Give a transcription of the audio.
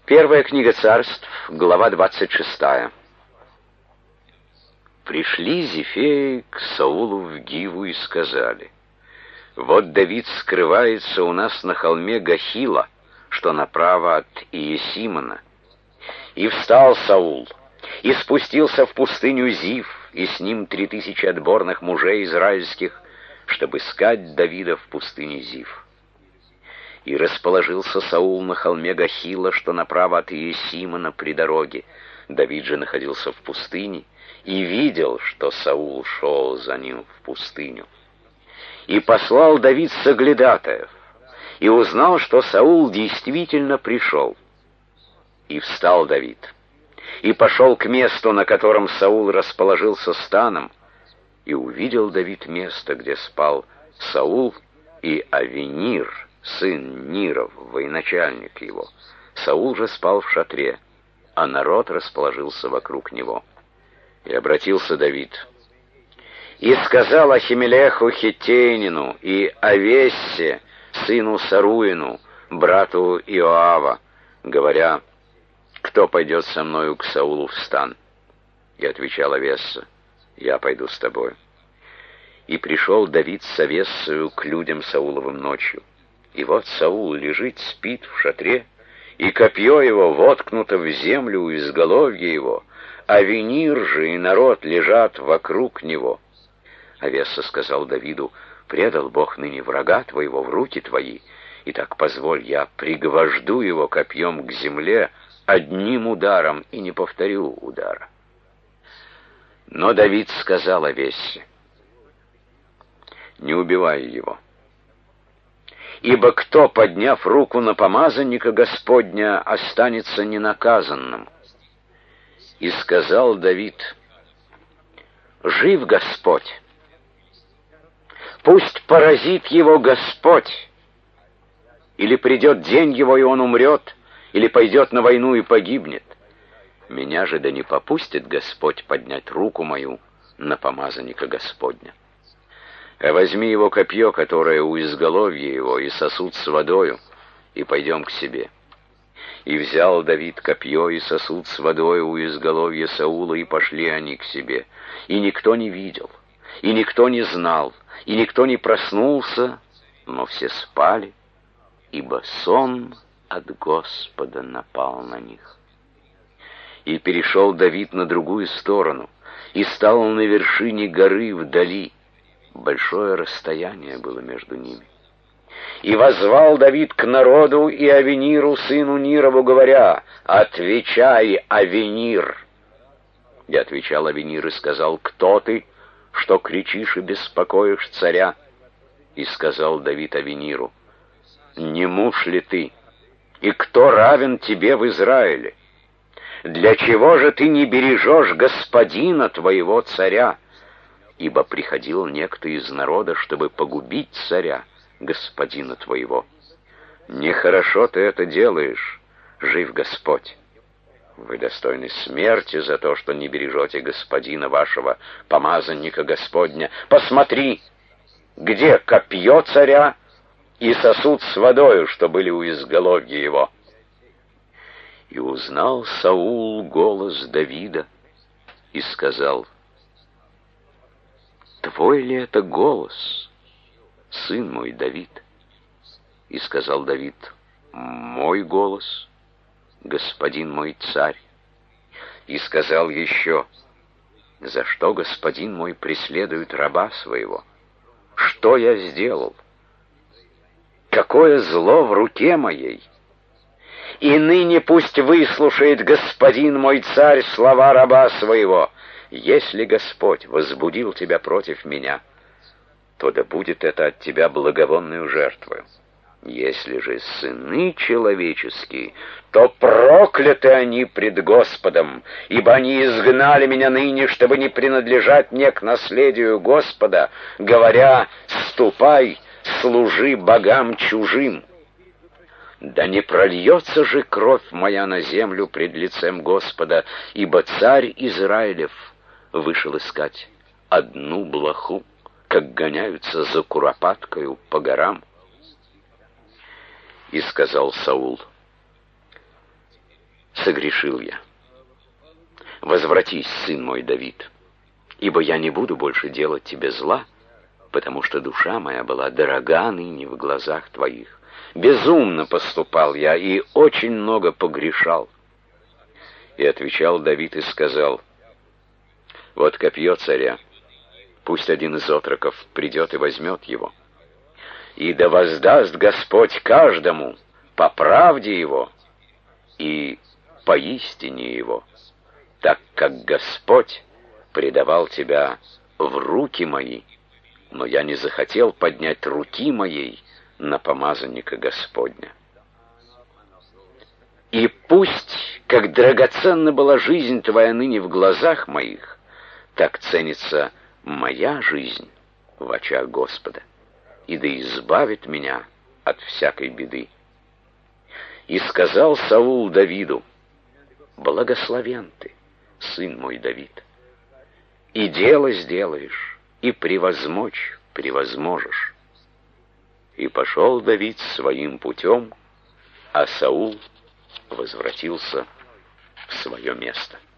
Первая книга Царств, глава 26. Пришли Зефеи к Саулу в Гиву и сказали: «Вот Давид скрывается у нас на холме Гахила, что направо от Иесимона». И встал Саул, и спустился в пустыню Зив, и с ним 3000 отборных мужей израильских, чтобы искать Давида в пустыне Зив. И расположился Саул на холме Гахила, что направо от Иесимона при дороге. Давид же находился в пустыне, и видел, что Саул шел за ним в пустыню. И послал Давид соглядатаев, и узнал, что Саул действительно пришел. И встал Давид, и пошел к месту, на котором Саул расположился станом, и увидел Давид место, где спал Саул и Авенир, сын Ниров, военачальник его. Саул же спал в шатре, а народ расположился вокруг него. И обратился Давид, и сказал Ахимелеху Хиттейнину и Авессе, сыну Саруину, брату Иоава, говоря: «Кто пойдет со мною к Саулу в стан?» И отвечал Авесса: «Я пойду с тобой». И пришел Давид с Авессою к людям Сауловым ночью. И вот Саул лежит, спит в шатре, и копье его воткнуто в землю у изголовья его, а Авенир же и народ лежат вокруг него. Авесса сказал Давиду: «Предал Бог ныне врага твоего в руки твои, и так позволь, я пригвожду его копьем к земле одним ударом, и не повторю удара». Но Давид сказал Авессе: «Не убивай его. Ибо кто, подняв руку на помазанника Господня, останется ненаказанным?» И сказал Давид: «Жив Господь! Пусть поразит его Господь! Или придет день его, и он умрет, или пойдет на войну и погибнет. Меня же да не попустит Господь поднять руку мою на помазанника Господня. А возьми его копье, которое у изголовья его, и сосуд с водою, и пойдем к себе». И взял Давид копье и сосуд с водой у изголовья Саула, и пошли они к себе. И никто не видел, и никто не знал, и никто не проснулся, но все спали, ибо сон от Господа напал на них. И перешел Давид на другую сторону, и стал он на вершине горы вдали. Большое расстояние было между ними. И воззвал Давид к народу и Авениру, сыну Нирову, говоря: «Отвечай, Авенир!» И отвечал Авенир и сказал: «Кто ты, что кричишь и беспокоишь царя?» И сказал Давид Авениру: «Не муж ли ты? И кто равен тебе в Израиле? Для чего же ты не бережешь господина твоего царя? Ибо приходил некто из народа, чтобы погубить царя, господина твоего. Нехорошо ты это делаешь, жив Господь. Вы достойны смерти за то, что не бережете господина вашего, помазанника Господня. Посмотри, где копье царя и сосуд с водою, что были у изголовья его». И узнал Саул голос Давида и сказал: «Твой ли это голос, сын мой Давид?» И сказал Давид: «Мой голос, господин мой царь». И сказал еще: «За что господин мой преследует раба своего? Что я сделал? Какое зло в руке моей? И ныне пусть выслушает господин мой царь слова раба своего. Если Господь возбудил тебя против меня, то да будет это от тебя благовонную жертвою. Если же сыны человеческие, то прокляты они пред Господом, ибо они изгнали меня ныне, чтобы не принадлежать мне к наследию Господа, говоря: ступай, служи богам чужим. Да не прольется же кровь моя на землю пред лицем Господа, ибо царь Израилев вышел искать одну блоху, как гоняются за куропаткою по горам». И сказал Саул: согрешил я. Возвратись, сын мой Давид, ибо я не буду больше делать тебе зла, потому что душа моя была дорога ныне в глазах твоих. Безумно поступал я и очень много погрешал. И отвечал Давид и сказал: вот копье царя, пусть один из отроков придет и возьмет его. И да воздаст Господь каждому по правде его и по истине его, так как Господь предавал тебя в руки мои, но я не захотел поднять руки моей на помазанника Господня. И пусть, как драгоценна была жизнь твоя ныне в глазах моих, так ценится моя жизнь в очах Господа, и да избавит меня от всякой беды. И сказал Саул Давиду: благословен ты, сын мой Давид, и дело сделаешь, и превозмочь превозможешь. И пошел Давид своим путем, а Саул возвратился в свое место.